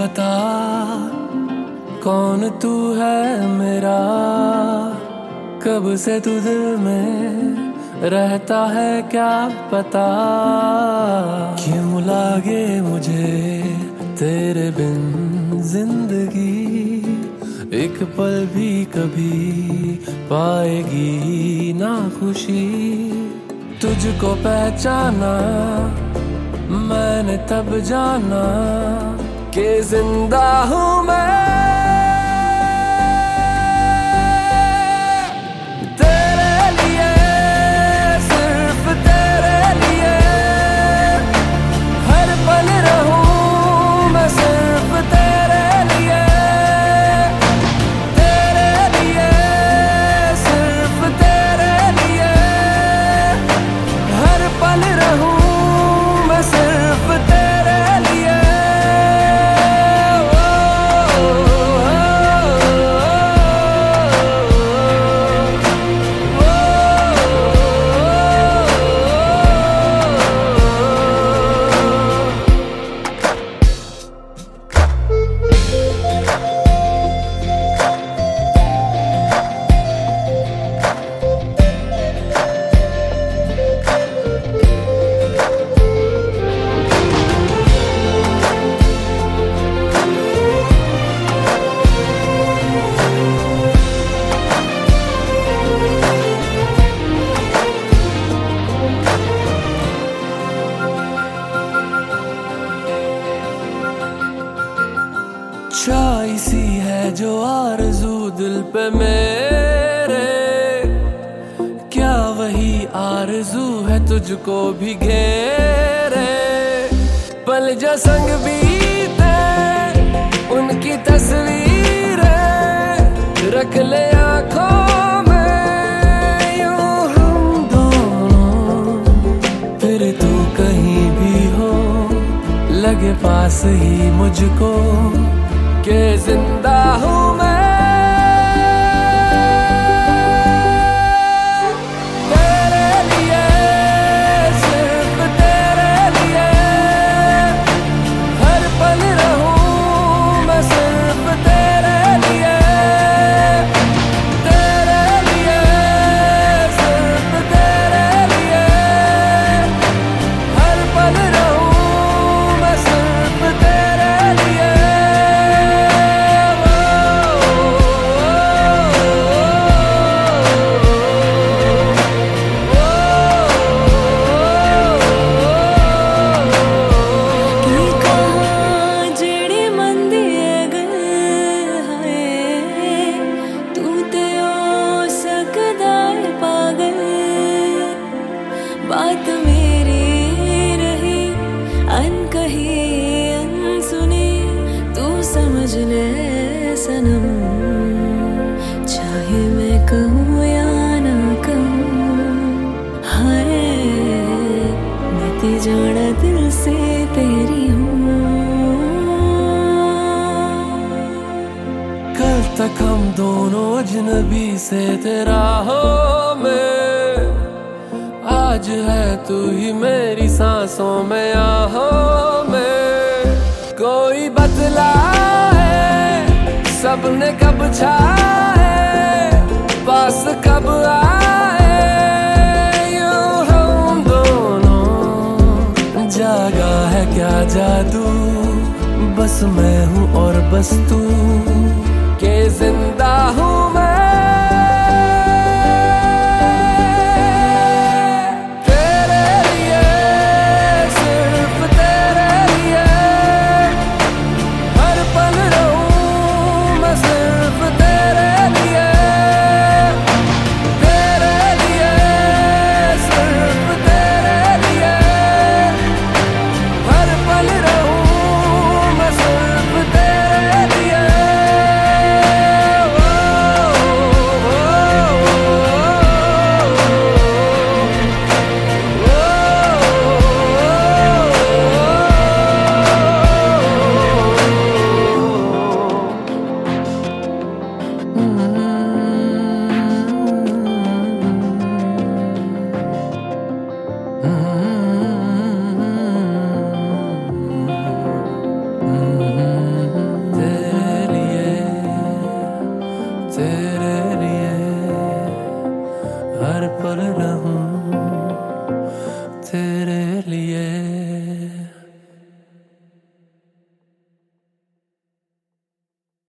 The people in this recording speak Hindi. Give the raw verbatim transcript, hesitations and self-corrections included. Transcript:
बता कौन तू है मेरा, कब से तू दिल में रहता है क्या पता। क्यों लागे मुझे तेरे बिन जिंदगी, एक पल भी कभी पाएगी ना खुशी। तुझको पहचाना मैंने तब जाना कि जिंदा हूँ मैं चाई सी है जो आरज़ू दिल पे मेरे, क्या वही आरज़ू है तुझको भी घेरे। पल जो संग बीते उनकी तस्वीरें रख ले आँखों में, यूं हम दोनों फिर तू कहीं भी हो लगे पास ही मुझको कि जिंदा हूँ मैं। तेरे लिए सिर्फ तेरे लिए हर पल रहूं मैं, सिर्फ तेरे लिए तेरे लिए सिर्फ तेरे लिए हर पल रहूं मैं, सिर्फ तेरे लिए। बात मेरी रही अनकही अनसुनी, तू समझ ले सनम, चाहे मैं कहूँ या ना कहूँ। हाय मैं जाना दिल से तेरी हूँ। कल तक हम दोनों अजनबी से तेरा हो मैं, आज है तू ही मेरी सांसों में आहों में। कोई बतलाए सबने कब छाए, पास कब आए, यूं हम दोनों जागा है क्या जादू, बस मैं हूँ और बस तू के जिंदा हूँ।